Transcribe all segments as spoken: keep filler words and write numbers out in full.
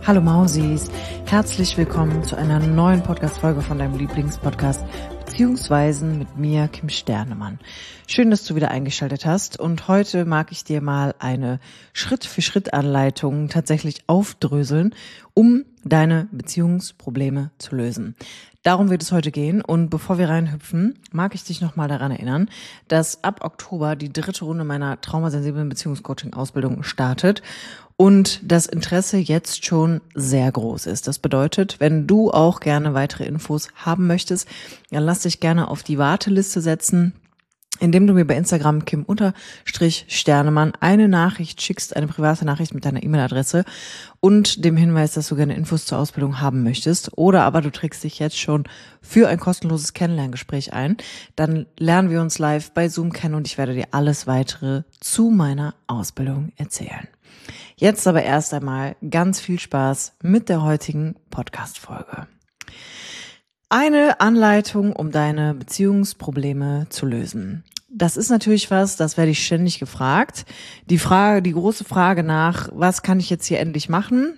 Hallo Mausis, herzlich willkommen zu einer neuen Podcast-Folge von deinem Lieblingspodcast Beziehungsweisen mit mir, Kim Sternemann. Schön, dass du wieder eingeschaltet hast und heute mag ich dir mal eine Schritt-für-Schritt-Anleitung tatsächlich aufdröseln, um deine Beziehungsprobleme zu lösen. Darum wird es heute gehen und bevor wir reinhüpfen, mag ich dich nochmal daran erinnern, dass ab Oktober die dritte Runde meiner traumasensiblen Beziehungscoaching-Ausbildung startet und das Interesse jetzt schon sehr groß ist. Das bedeutet, wenn du auch gerne weitere Infos haben möchtest, dann lass dich gerne auf die Warteliste setzen, indem du mir bei Instagram Kim-Sternemann eine Nachricht schickst, eine private Nachricht mit deiner E-Mail-Adresse und dem Hinweis, dass du gerne Infos zur Ausbildung haben möchtest. Oder aber du trägst dich jetzt schon für ein kostenloses Kennenlerngespräch ein. Dann lernen wir uns live bei Zoom kennen und ich werde dir alles weitere zu meiner Ausbildung erzählen. Jetzt aber erst einmal ganz viel Spaß mit der heutigen Podcast-Folge. Eine Anleitung, um deine Beziehungsprobleme zu lösen. Das ist natürlich was, das werde ich ständig gefragt. Die Frage, die große Frage nach, was kann ich jetzt hier endlich machen?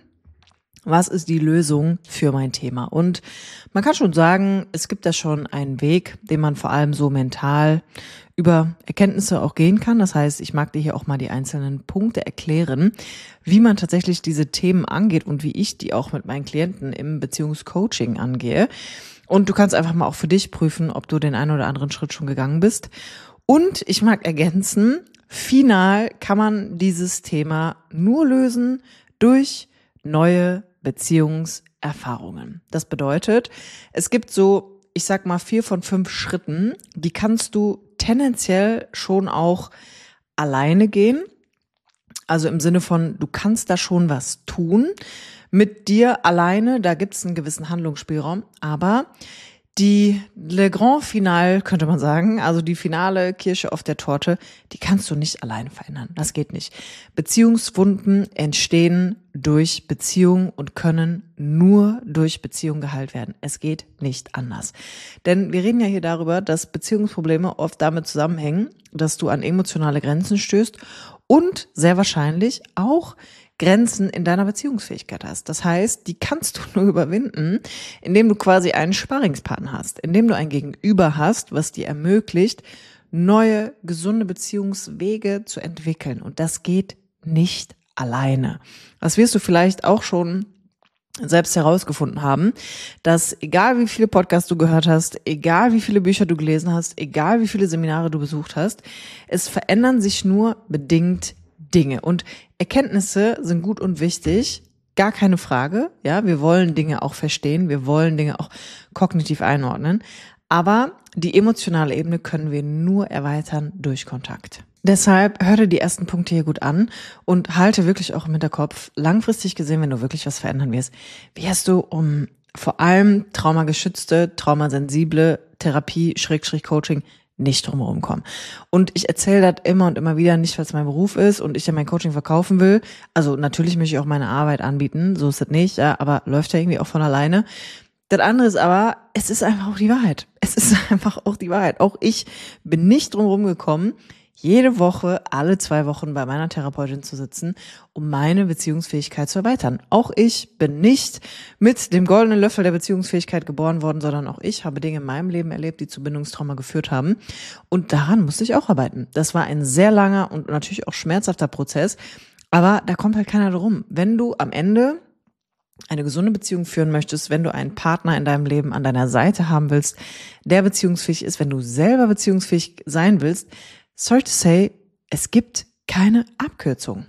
Was ist die Lösung für mein Thema? Und man kann schon sagen, es gibt da schon einen Weg, den man vor allem so mental über Erkenntnisse auch gehen kann. Das heißt, ich mag dir hier auch mal die einzelnen Punkte erklären, wie man tatsächlich diese Themen angeht und wie ich die auch mit meinen Klienten im Beziehungscoaching angehe. Und du kannst einfach mal auch für dich prüfen, ob du den einen oder anderen Schritt schon gegangen bist. Und ich mag ergänzen, final kann man dieses Thema nur lösen durch neue Beziehungserfahrungen. Das bedeutet, es gibt so, ich sag mal, vier von fünf Schritten, die kannst du tendenziell schon auch alleine gehen. Also im Sinne von, du kannst da schon was tun. Mit dir alleine, da gibt es einen gewissen Handlungsspielraum, aber die Le Grand Final, könnte man sagen, also die finale Kirsche auf der Torte, die kannst du nicht alleine verändern. Das geht nicht. Beziehungswunden entstehen durch Beziehung und können nur durch Beziehung geheilt werden. Es geht nicht anders. Denn wir reden ja hier darüber, dass Beziehungsprobleme oft damit zusammenhängen, dass du an emotionale Grenzen stößt und sehr wahrscheinlich auch Grenzen in deiner Beziehungsfähigkeit hast. Das heißt, die kannst du nur überwinden, indem du quasi einen Sparringspartner hast, indem du ein Gegenüber hast, was dir ermöglicht, neue, gesunde Beziehungswege zu entwickeln. Und das geht nicht alleine. Das wirst du vielleicht auch schon selbst herausgefunden haben, dass egal wie viele Podcasts du gehört hast, egal wie viele Bücher du gelesen hast, egal wie viele Seminare du besucht hast, es verändern sich nur bedingt Dinge. Und Erkenntnisse sind gut und wichtig, gar keine Frage. Ja, wir wollen Dinge auch verstehen, wir wollen Dinge auch kognitiv einordnen. Aber die emotionale Ebene können wir nur erweitern durch Kontakt. Deshalb hör dir die ersten Punkte hier gut an und halte wirklich auch im Hinterkopf, langfristig gesehen, wenn du wirklich was verändern wirst, wirst du um vor allem traumageschützte, traumasensible Therapie, Schrägstrich Coaching nicht drumherum kommen. Und ich erzähle das immer und immer wieder, nicht weil es mein Beruf ist und ich ja mein Coaching verkaufen will. Also natürlich möchte ich auch meine Arbeit anbieten, so ist das nicht, ja, aber läuft ja irgendwie auch von alleine. Das andere ist aber, es ist einfach auch die Wahrheit. Es ist einfach auch die Wahrheit. Auch ich bin nicht drumherum gekommen, jede Woche, alle zwei Wochen bei meiner Therapeutin zu sitzen, um meine Beziehungsfähigkeit zu erweitern. Auch ich bin nicht mit dem goldenen Löffel der Beziehungsfähigkeit geboren worden, sondern auch ich habe Dinge in meinem Leben erlebt, die zu Bindungstrauma geführt haben. Und daran musste ich auch arbeiten. Das war ein sehr langer und natürlich auch schmerzhafter Prozess. Aber da kommt halt keiner drum. Wenn du am Ende eine gesunde Beziehung führen möchtest, wenn du einen Partner in deinem Leben an deiner Seite haben willst, der beziehungsfähig ist, wenn du selber beziehungsfähig sein willst, sorry to say, es gibt keine Abkürzung.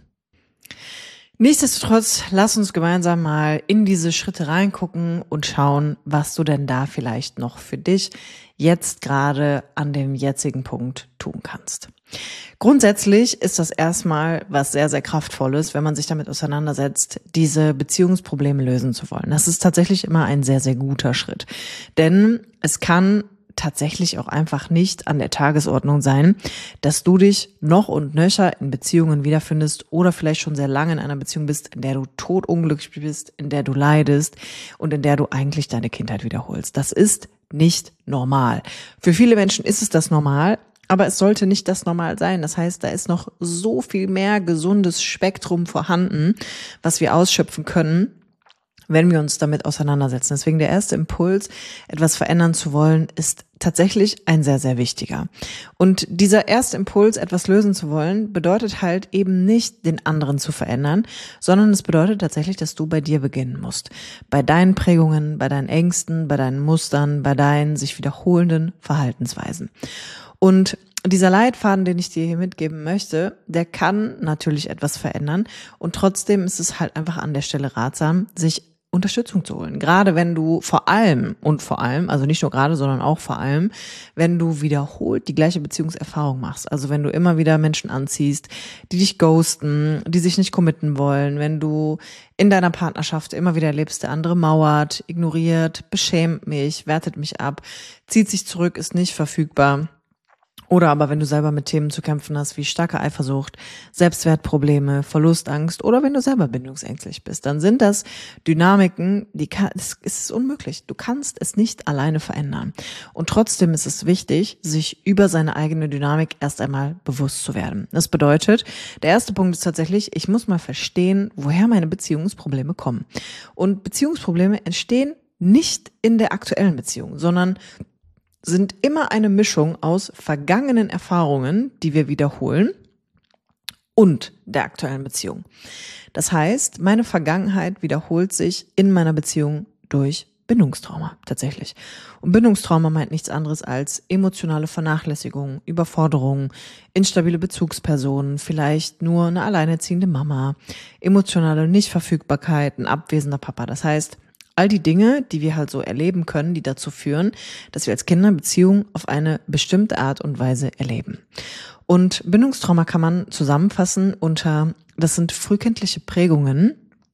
Nichtsdestotrotz, lass uns gemeinsam mal in diese Schritte reingucken und schauen, was du denn da vielleicht noch für dich jetzt gerade an dem jetzigen Punkt tun kannst. Grundsätzlich ist das erstmal was sehr, sehr Kraftvolles, wenn man sich damit auseinandersetzt, diese Beziehungsprobleme lösen zu wollen. Das ist tatsächlich immer ein sehr, sehr guter Schritt. Denn es kann tatsächlich auch einfach nicht an der Tagesordnung sein, dass du dich noch und nöcher in Beziehungen wiederfindest oder vielleicht schon sehr lange in einer Beziehung bist, in der du todunglücklich bist, in der du leidest und in der du eigentlich deine Kindheit wiederholst. Das ist nicht normal. Für viele Menschen ist es das normal, aber es sollte nicht das Normal sein. Das heißt, da ist noch so viel mehr gesundes Spektrum vorhanden, was wir ausschöpfen können. wenn wir uns damit auseinandersetzen. Deswegen der erste Impuls, etwas verändern zu wollen, ist tatsächlich ein sehr, sehr wichtiger. Und dieser erste Impuls, etwas lösen zu wollen, bedeutet halt eben nicht, den anderen zu verändern, sondern es bedeutet tatsächlich, dass du bei dir beginnen musst. Bei deinen Prägungen, bei deinen Ängsten, bei deinen Mustern, bei deinen sich wiederholenden Verhaltensweisen. Und dieser Leitfaden, den ich dir hier mitgeben möchte, der kann natürlich etwas verändern und trotzdem ist es halt einfach an der Stelle ratsam, sich Unterstützung zu holen. Gerade wenn du vor allem und vor allem, also nicht nur gerade, sondern auch vor allem, wenn du wiederholt die gleiche Beziehungserfahrung machst. Also wenn du immer wieder Menschen anziehst, die dich ghosten, die sich nicht committen wollen, wenn du in deiner Partnerschaft immer wieder erlebst, der andere mauert, ignoriert, beschämt mich, wertet mich ab, zieht sich zurück, ist nicht verfügbar. Oder aber wenn du selber mit Themen zu kämpfen hast, wie starke Eifersucht, Selbstwertprobleme, Verlustangst oder wenn du selber bindungsängstlich bist, dann sind das Dynamiken, die kann, es ist unmöglich. Du kannst es nicht alleine verändern. Und trotzdem ist es wichtig, sich über seine eigene Dynamik erst einmal bewusst zu werden. Das bedeutet, der erste Punkt ist tatsächlich, ich muss mal verstehen, woher meine Beziehungsprobleme kommen. Und Beziehungsprobleme entstehen nicht in der aktuellen Beziehung, sondern sind immer eine Mischung aus vergangenen Erfahrungen, die wir wiederholen, und der aktuellen Beziehung. Das heißt, meine Vergangenheit wiederholt sich in meiner Beziehung durch Bindungstrauma tatsächlich. Und Bindungstrauma meint nichts anderes als emotionale Vernachlässigung, Überforderung, instabile Bezugspersonen, vielleicht nur eine alleinerziehende Mama, emotionale Nichtverfügbarkeit, ein abwesender Papa. Das heißt, all die Dinge, die wir halt so erleben können, die dazu führen, dass wir als Kinder Beziehungen auf eine bestimmte Art und Weise erleben. Und Bindungstrauma kann man zusammenfassen unter, das sind frühkindliche Prägungen,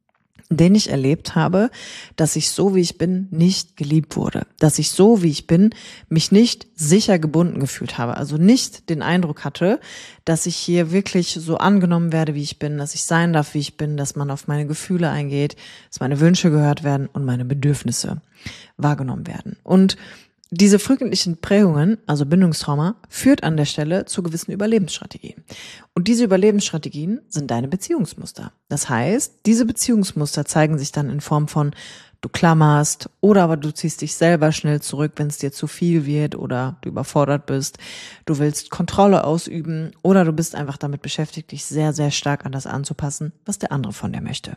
in denen ich erlebt habe, dass ich so, wie ich bin, nicht geliebt wurde. Dass ich so, wie ich bin, mich nicht sicher gebunden gefühlt habe. Also nicht den Eindruck hatte, dass ich hier wirklich so angenommen werde, wie ich bin, dass ich sein darf, wie ich bin, dass man auf meine Gefühle eingeht, dass meine Wünsche gehört werden und meine Bedürfnisse wahrgenommen werden. Und diese frühkindlichen Prägungen, also Bindungstrauma, führt an der Stelle zu gewissen Überlebensstrategien. Und diese Überlebensstrategien sind deine Beziehungsmuster. Das heißt, diese Beziehungsmuster zeigen sich dann in Form von, du klammerst oder aber du ziehst dich selber schnell zurück, wenn es dir zu viel wird oder du überfordert bist. Du willst Kontrolle ausüben oder du bist einfach damit beschäftigt, dich sehr, sehr stark an das anzupassen, was der andere von dir möchte.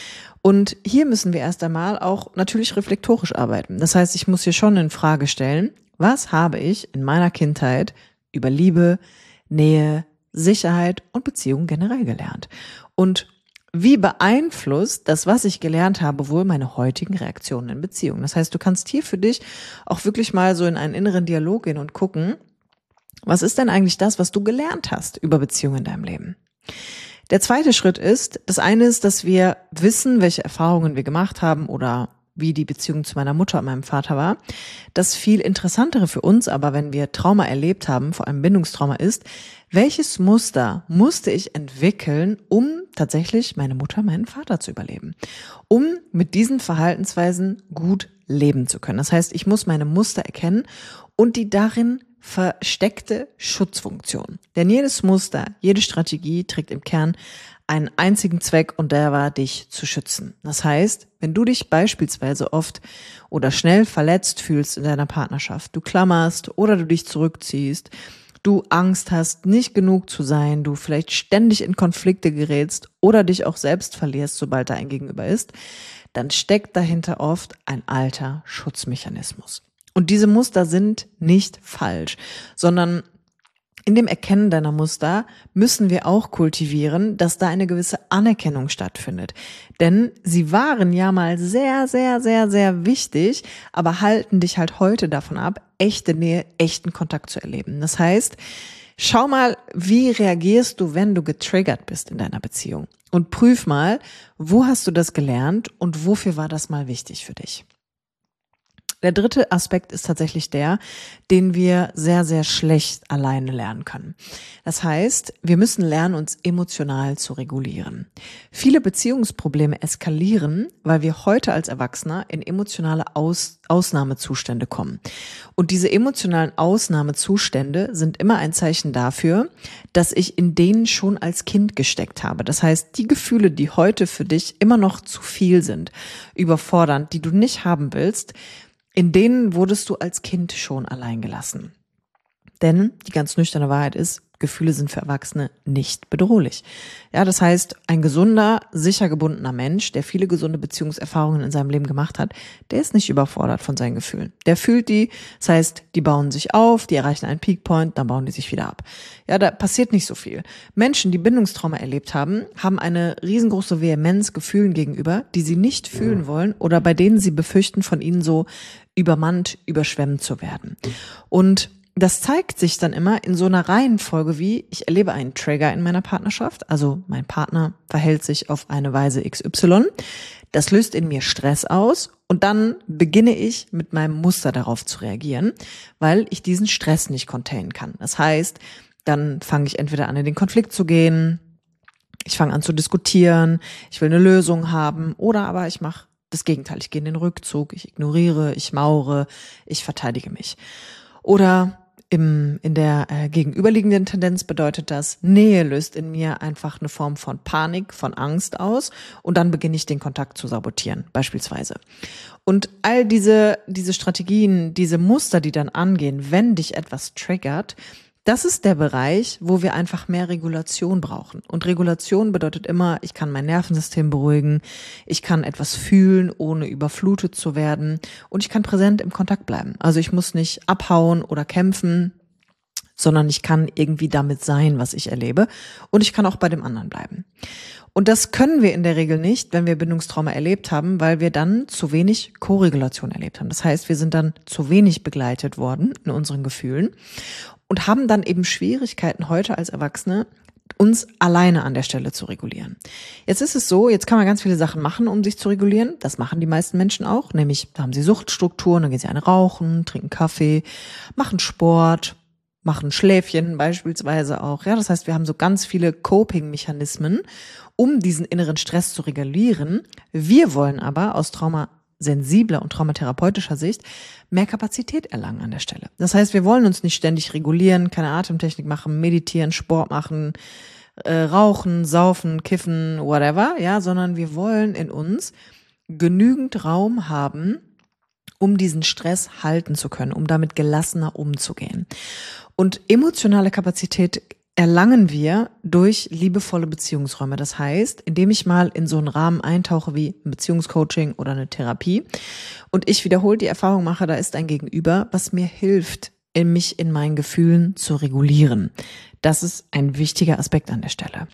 Und hier müssen wir erst einmal auch natürlich reflektorisch arbeiten. Das heißt, ich muss hier schon in Frage stellen, was habe ich in meiner Kindheit über Liebe, Nähe, Sicherheit und Beziehung generell gelernt? Und wie beeinflusst das, was ich gelernt habe, wohl meine heutigen Reaktionen in Beziehungen? Das heißt, du kannst hier für dich auch wirklich mal so in einen inneren Dialog gehen und gucken, was ist denn eigentlich das, was du gelernt hast über Beziehungen in deinem Leben? Der zweite Schritt ist, das eine ist, dass wir wissen, welche Erfahrungen wir gemacht haben oder wie die Beziehung zu meiner Mutter und meinem Vater war. Das viel Interessantere für uns aber, wenn wir Trauma erlebt haben, vor allem Bindungstrauma ist, welches Muster musste ich entwickeln, um tatsächlich meine Mutter, meinen Vater zu überleben? Um mit diesen Verhaltensweisen gut leben zu können. Das heißt, ich muss meine Muster erkennen und die darin versteckte Schutzfunktion. Denn jedes Muster, jede Strategie trägt im Kern einen einzigen Zweck und der war, dich zu schützen. Das heißt, wenn du dich beispielsweise oft oder schnell verletzt fühlst in deiner Partnerschaft, du klammerst oder du dich zurückziehst, du Angst hast, nicht genug zu sein, du vielleicht ständig in Konflikte gerätst oder dich auch selbst verlierst, sobald da ein Gegenüber ist, dann steckt dahinter oft ein alter Schutzmechanismus. Und diese Muster sind nicht falsch, sondern in dem Erkennen deiner Muster müssen wir auch kultivieren, dass da eine gewisse Anerkennung stattfindet. Denn sie waren ja mal sehr, sehr, sehr, sehr wichtig, aber halten dich halt heute davon ab, echte Nähe, echten Kontakt zu erleben. Das heißt, schau mal, wie reagierst du, wenn du getriggert bist in deiner Beziehung? Und prüf mal, wo hast du das gelernt und wofür war das mal wichtig für dich? Der dritte Aspekt ist tatsächlich der, den wir sehr, sehr schlecht alleine lernen können. Das heißt, wir müssen lernen, uns emotional zu regulieren. Viele Beziehungsprobleme eskalieren, weil wir heute als Erwachsener in emotionale Aus- Ausnahmezustände kommen. Und diese emotionalen Ausnahmezustände sind immer ein Zeichen dafür, dass ich in denen schon als Kind gesteckt habe. Das heißt, die Gefühle, die heute für dich immer noch zu viel sind, überfordernd, die du nicht haben willst, in denen wurdest du als Kind schon allein gelassen. Denn die ganz nüchterne Wahrheit ist, Gefühle sind für Erwachsene nicht bedrohlich. Ja, das heißt, ein gesunder, sicher gebundener Mensch, der viele gesunde Beziehungserfahrungen in seinem Leben gemacht hat, der ist nicht überfordert von seinen Gefühlen. Der fühlt die, das heißt, die bauen sich auf, die erreichen einen Peakpoint, dann bauen die sich wieder ab. Ja, da passiert nicht so viel. Menschen, die Bindungstrauma erlebt haben, haben eine riesengroße Vehemenz Gefühlen gegenüber, die sie nicht fühlen wollen oder bei denen sie befürchten, von ihnen so übermannt, überschwemmt zu werden. Und das zeigt sich dann immer in so einer Reihenfolge wie, ich erlebe einen Trigger in meiner Partnerschaft, also mein Partner verhält sich auf eine Weise X Y, das löst in mir Stress aus und dann beginne ich mit meinem Muster darauf zu reagieren, weil ich diesen Stress nicht containen kann. Das heißt, dann fange ich entweder an, in den Konflikt zu gehen, ich fange an zu diskutieren, ich will eine Lösung haben oder aber ich mache das Gegenteil, ich gehe in den Rückzug, ich ignoriere, ich maure, ich verteidige mich. Oder Im, in der äh, gegenüberliegenden Tendenz bedeutet das, Nähe löst in mir einfach eine Form von Panik, von Angst aus und dann beginne ich den Kontakt zu sabotieren, beispielsweise. Und all diese, diese Strategien, diese Muster, die dann angehen, wenn dich etwas triggert, das ist der Bereich, wo wir einfach mehr Regulation brauchen. Und Regulation bedeutet immer, ich kann mein Nervensystem beruhigen, ich kann etwas fühlen, ohne überflutet zu werden und ich kann präsent im Kontakt bleiben. Also ich muss nicht abhauen oder kämpfen, sondern ich kann irgendwie damit sein, was ich erlebe und ich kann auch bei dem anderen bleiben. Und das können wir in der Regel nicht, wenn wir Bindungstrauma erlebt haben, weil wir dann zu wenig Koregulation erlebt haben. Das heißt, wir sind dann zu wenig begleitet worden in unseren Gefühlen und haben dann eben Schwierigkeiten heute als Erwachsene, uns alleine an der Stelle zu regulieren. Jetzt ist es so, jetzt kann man ganz viele Sachen machen, um sich zu regulieren. Das machen die meisten Menschen auch, nämlich da haben sie Suchtstrukturen, dann gehen sie eine rauchen, trinken Kaffee, machen Sport, machen Schläfchen beispielsweise auch. Ja, das heißt, wir haben so ganz viele Coping-Mechanismen, um diesen inneren Stress zu regulieren. Wir wollen aber aus traumasensibler und traumatherapeutischer Sicht mehr Kapazität erlangen an der Stelle. Das heißt, wir wollen uns nicht ständig regulieren, keine Atemtechnik machen, meditieren, Sport machen, äh, rauchen, saufen, kiffen, whatever, ja, sondern wir wollen in uns genügend Raum haben, um diesen Stress halten zu können, um damit gelassener umzugehen. Und emotionale Kapazität erlangen wir durch liebevolle Beziehungsräume. Das heißt, indem ich mal in so einen Rahmen eintauche wie ein Beziehungscoaching oder eine Therapie und ich wiederholt die Erfahrung mache, da ist ein Gegenüber, was mir hilft, in mich in meinen Gefühlen zu regulieren. Das ist ein wichtiger Aspekt an der Stelle.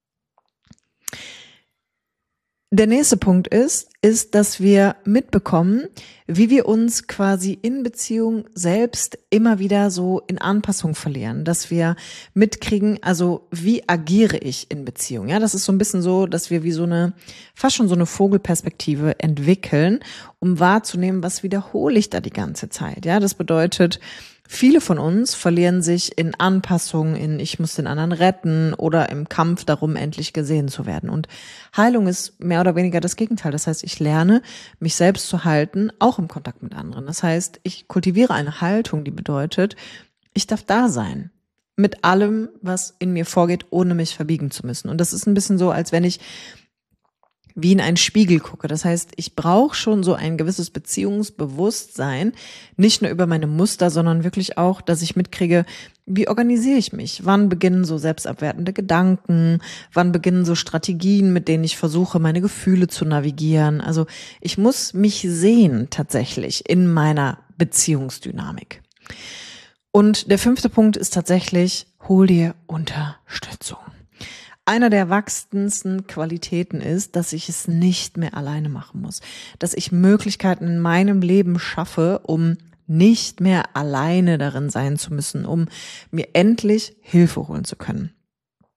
Der nächste Punkt ist, ist, dass wir mitbekommen, wie wir uns quasi in Beziehung selbst immer wieder so in Anpassung verlieren, dass wir mitkriegen, also wie agiere ich in Beziehung? Ja, das ist so ein bisschen so, dass wir wie so eine, fast schon so eine Vogelperspektive entwickeln, um wahrzunehmen, was wiederhole ich da die ganze Zeit? Ja, das bedeutet, viele von uns verlieren sich in Anpassung, in ich muss den anderen retten oder im Kampf darum, endlich gesehen zu werden. Und Heilung ist mehr oder weniger das Gegenteil. Das heißt, ich lerne, mich selbst zu halten, auch im Kontakt mit anderen. Das heißt, ich kultiviere eine Haltung, die bedeutet, ich darf da sein. Mit allem, was in mir vorgeht, ohne mich verbiegen zu müssen. Und das ist ein bisschen so, als wenn ich wie in einen Spiegel gucke. Das heißt, ich brauche schon so ein gewisses Beziehungsbewusstsein, nicht nur über meine Muster, sondern wirklich auch, dass ich mitkriege, wie organisiere ich mich? Wann beginnen so selbstabwertende Gedanken? Wann beginnen so Strategien, mit denen ich versuche, meine Gefühle zu navigieren? Also ich muss mich sehen tatsächlich in meiner Beziehungsdynamik. Und der fünfte Punkt ist tatsächlich, hol dir Unterstützung. Einer der wachsendsten Qualitäten ist, dass ich es nicht mehr alleine machen muss, dass ich Möglichkeiten in meinem Leben schaffe, um nicht mehr alleine darin sein zu müssen, um mir endlich Hilfe holen zu können.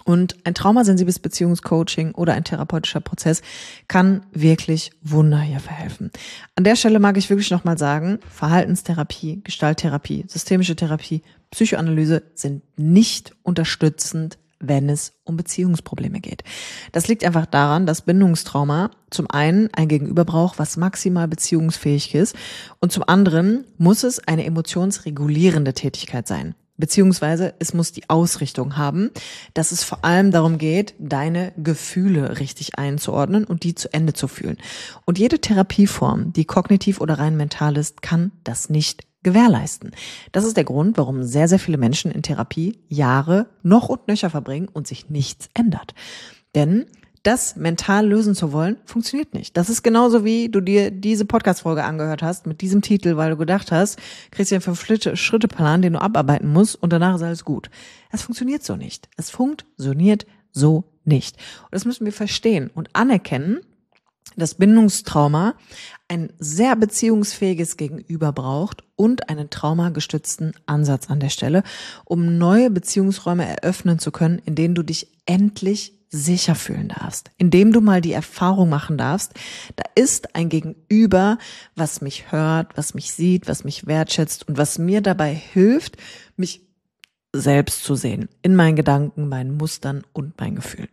Und ein traumasensibles Beziehungscoaching oder ein therapeutischer Prozess kann wirklich Wunder hier verhelfen. An der Stelle mag ich wirklich nochmal sagen, Verhaltenstherapie, Gestalttherapie, systemische Therapie, Psychoanalyse sind nicht unterstützend, wenn es um Beziehungsprobleme geht. Das liegt einfach daran, dass Bindungstrauma zum einen ein Gegenüber braucht, was maximal beziehungsfähig ist, und zum anderen muss es eine emotionsregulierende Tätigkeit sein. Beziehungsweise es muss die Ausrichtung haben, dass es vor allem darum geht, deine Gefühle richtig einzuordnen und die zu Ende zu fühlen. Und jede Therapieform, die kognitiv oder rein mental ist, kann das nicht gewährleisten. Das ist der Grund, warum sehr, sehr viele Menschen in Therapie Jahre noch und nöcher verbringen und sich nichts ändert. Denn das mental lösen zu wollen, funktioniert nicht. Das ist genauso wie du dir diese Podcast-Folge angehört hast mit diesem Titel, weil du gedacht hast, kriegst du einen Fünf-Schritte-Plan, den du abarbeiten musst und danach ist alles gut. Es funktioniert so nicht. Es funktioniert so nicht. Und das müssen wir verstehen und anerkennen, dass Bindungstrauma ein sehr beziehungsfähiges Gegenüber braucht und einen traumagestützten Ansatz an der Stelle, um neue Beziehungsräume eröffnen zu können, in denen du dich endlich sicher fühlen darfst, indem du mal die Erfahrung machen darfst, da ist ein Gegenüber, was mich hört, was mich sieht, was mich wertschätzt und was mir dabei hilft, mich selbst zu sehen, in meinen Gedanken, meinen Mustern und meinen Gefühlen.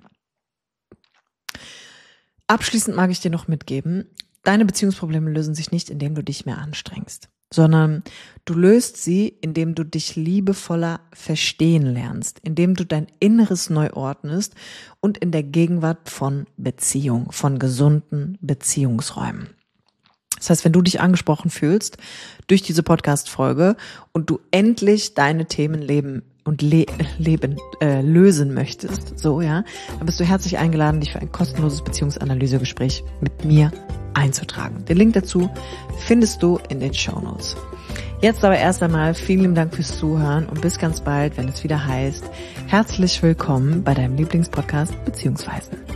Abschließend mag ich dir noch mitgeben, deine Beziehungsprobleme lösen sich nicht, indem du dich mehr anstrengst, sondern du löst sie, indem du dich liebevoller verstehen lernst, indem du dein Inneres neu ordnest und in der Gegenwart von Beziehung, von gesunden Beziehungsräumen. Das heißt, wenn du dich angesprochen fühlst durch diese Podcast-Folge und du endlich deine Themen leben und le- leben äh, lösen möchtest, so ja, dann bist du herzlich eingeladen, dich für ein kostenloses Beziehungsanalysegespräch mit mir einzutragen. Den Link dazu findest du in den Shownotes. Jetzt aber erst einmal vielen lieben Dank fürs Zuhören und bis ganz bald, wenn es wieder heißt, herzlich willkommen bei deinem Lieblingspodcast Beziehungsweisen.